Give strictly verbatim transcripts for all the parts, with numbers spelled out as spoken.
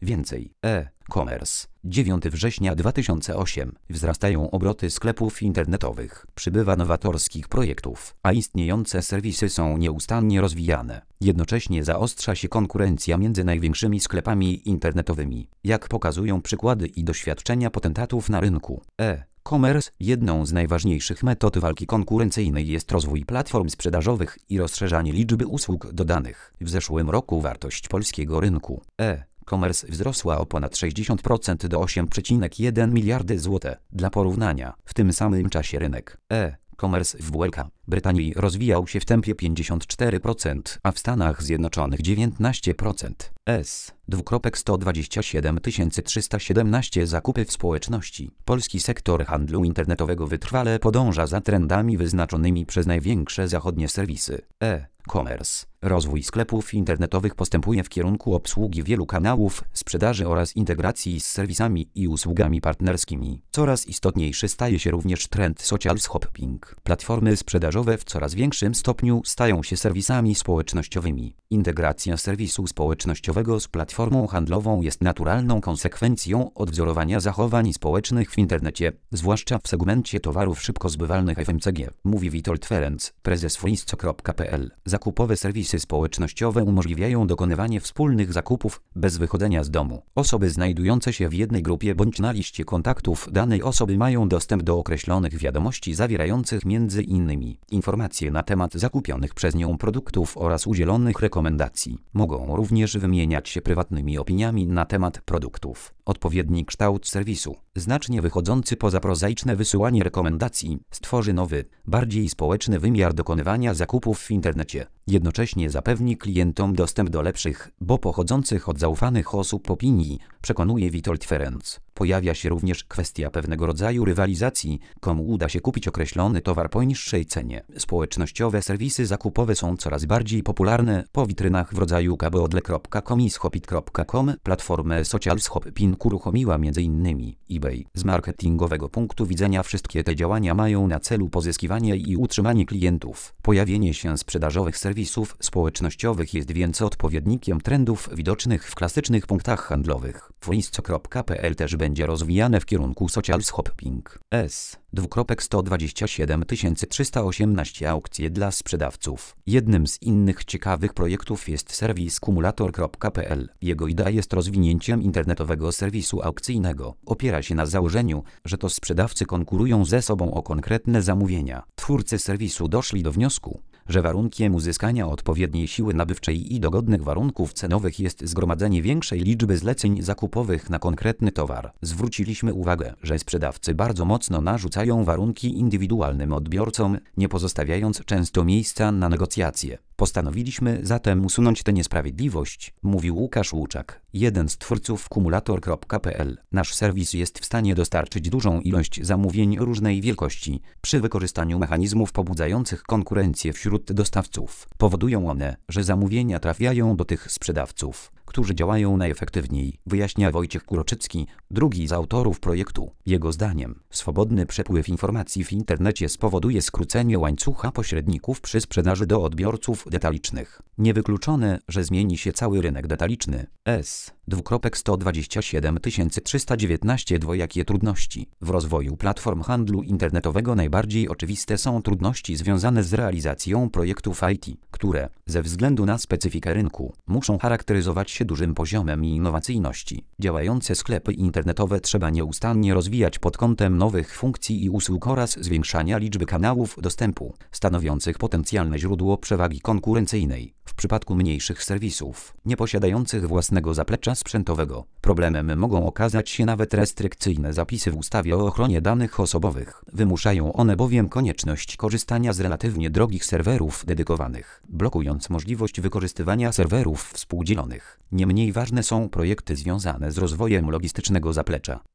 Więcej. E-commerce. dziewiątego września dwa tysiące ósmego. Wzrastają obroty sklepów internetowych. Przybywa nowatorskich projektów, a istniejące serwisy są nieustannie rozwijane. Jednocześnie zaostrza się konkurencja między największymi sklepami internetowymi. Jak pokazują przykłady i doświadczenia potentatów na rynku e-commerce, jedną z najważniejszych metod walki konkurencyjnej jest rozwój platform sprzedażowych i rozszerzanie liczby usług dodanych. W zeszłym roku wartość polskiego rynku e-commerce wzrosła o ponad sześćdziesiąt procent do osiem przecinek jeden miliarda złotych. Dla porównania, w tym samym czasie rynek e-commerce w Wielkiej Brytanii rozwijał się w tempie pięćdziesiąt cztery procent, a w Stanach Zjednoczonych dziewiętnaście procent. S. sto dwadzieścia siedem tysięcy trzysta siedemnaście zakupy w społeczności. Polski sektor handlu internetowego wytrwale podąża za trendami wyznaczonymi przez największe zachodnie serwisy e-commerce. Rozwój sklepów internetowych postępuje w kierunku obsługi wielu kanałów sprzedaży oraz integracji z serwisami i usługami partnerskimi. Coraz istotniejszy staje się również trend social shopping. Platformy sprzedażowe w coraz większym stopniu stają się serwisami społecznościowymi. Integracja serwisu społecznościowego z platformą handlową jest naturalną konsekwencją odwzorowania zachowań społecznych w internecie, zwłaszcza w segmencie towarów szybko zbywalnych F M C G, mówi Witold Ferenc, prezes frisco kropka p l. Zakupowe serwisy społecznościowe umożliwiają dokonywanie wspólnych zakupów bez wychodzenia z domu. Osoby znajdujące się w jednej grupie bądź na liście kontaktów danej osoby mają dostęp do określonych wiadomości zawierających między innymi informacje na temat zakupionych przez nią produktów oraz udzielonych rekomendacji. Mogą również wymieniać się prywatnymi opiniami na temat produktów. Odpowiedni kształt serwisu, znacznie wychodzący poza prozaiczne wysyłanie rekomendacji, stworzy nowy, bardziej społeczny wymiar dokonywania zakupów w internecie. Jednocześnie zapewni klientom dostęp do lepszych, bo pochodzących od zaufanych osób opinii, przekonuje Witold Ferenc. Pojawia się również kwestia pewnego rodzaju rywalizacji, komu uda się kupić określony towar po niższej cenie. Społecznościowe serwisy zakupowe są coraz bardziej popularne. Po witrynach w rodzaju kabodle kropka com i shopit kropka com platformę social shopping uruchomiła m in eBay. Z marketingowego punktu widzenia wszystkie te działania mają na celu pozyskiwanie i utrzymanie klientów. Pojawienie się sprzedażowych serwisów społecznościowych jest więc odpowiednikiem trendów widocznych w klasycznych punktach handlowych. frisco kropka p l też będzie rozwijane w kierunku social shopping. S. sto dwadzieścia siedem tysięcy trzysta osiemnaście aukcje dla sprzedawców. Jednym z innych ciekawych projektów jest serwis kumulator kropka p l. Jego idea jest rozwinięciem internetowego serwisu aukcyjnego. Opiera się na założeniu, że to sprzedawcy konkurują ze sobą o konkretne zamówienia. Twórcy serwisu doszli do wniosku, że warunkiem uzyskania odpowiedniej siły nabywczej i dogodnych warunków cenowych jest zgromadzenie większej liczby zleceń zakupowych na konkretny towar. Zwróciliśmy uwagę, że sprzedawcy bardzo mocno narzucają warunki indywidualnym odbiorcom, nie pozostawiając często miejsca na negocjacje. Postanowiliśmy zatem usunąć tę niesprawiedliwość, mówił Łukasz Łuczak, jeden z twórców kumulator kropka p l. Nasz serwis jest w stanie dostarczyć dużą ilość zamówień różnej wielkości, przy wykorzystaniu mechanizmów pobudzających konkurencję wśród dostawców. Powodują one, że zamówienia trafiają do tych sprzedawców, którzy działają najefektywniej, wyjaśnia Wojciech Kuroczycki, drugi z autorów projektu. Jego zdaniem, swobodny przepływ informacji w internecie spowoduje skrócenie łańcucha pośredników przy sprzedaży do odbiorców detalicznych. Niewykluczone, że zmieni się cały rynek detaliczny. S. sto dwadzieścia siedem tysięcy trzysta dziewiętnaście Dwojakie trudności. W rozwoju platform handlu internetowego najbardziej oczywiste są trudności związane z realizacją projektów I T, które, ze względu na specyfikę rynku, muszą charakteryzować się dużym poziomem innowacyjności. Działające sklepy internetowe trzeba nieustannie rozwijać pod kątem nowych funkcji i usług oraz zwiększania liczby kanałów dostępu, stanowiących potencjalne źródło przewagi konkurencyjnej. W przypadku mniejszych serwisów, nieposiadających własnego zaplecza sprzętowego, problemem mogą okazać się nawet restrykcyjne zapisy w ustawie o ochronie danych osobowych. Wymuszają one bowiem konieczność korzystania z relatywnie drogich serwerów dedykowanych, blokując możliwość wykorzystywania serwerów współdzielonych. Niemniej ważne są projekty związane z rozwojem logistycznego zaplecza. E.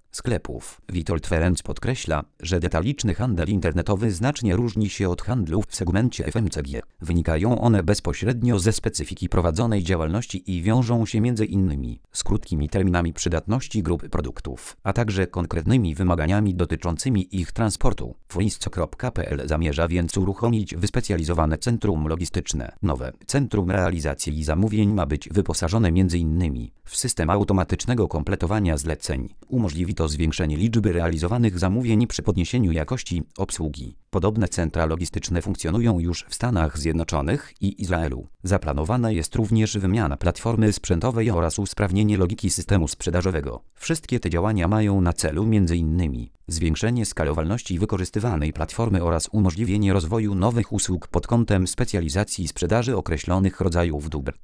sklepów. Witold Ferenc podkreśla, że detaliczny handel internetowy znacznie różni się od handlu w segmencie F M C G. Wynikają one bezpośrednio ze specyfiki prowadzonej działalności i wiążą się między innymi z krótkimi terminami przydatności grup produktów, a także konkretnymi wymaganiami dotyczącymi ich transportu. Furisto kropka p l zamierza więc uruchomić wyspecjalizowane centrum logistyczne. Nowe centrum realizacji zamówień ma być wyposażone między innymi w system automatycznego kompletowania zleceń. Umożliwi to zwiększenie liczby realizowanych zamówień przy podniesieniu jakości obsługi. Podobne centra logistyczne funkcjonują już w Stanach Zjednoczonych i Izraelu. Zaplanowana jest również wymiana platformy sprzętowej oraz usprawnienie logiki systemu sprzedażowego. Wszystkie te działania mają na celu między innymi zwiększenie skalowalności wykorzystywanej platformy oraz umożliwienie rozwoju nowych usług pod kątem specjalizacji sprzedaży określonych rodzajów dóbr.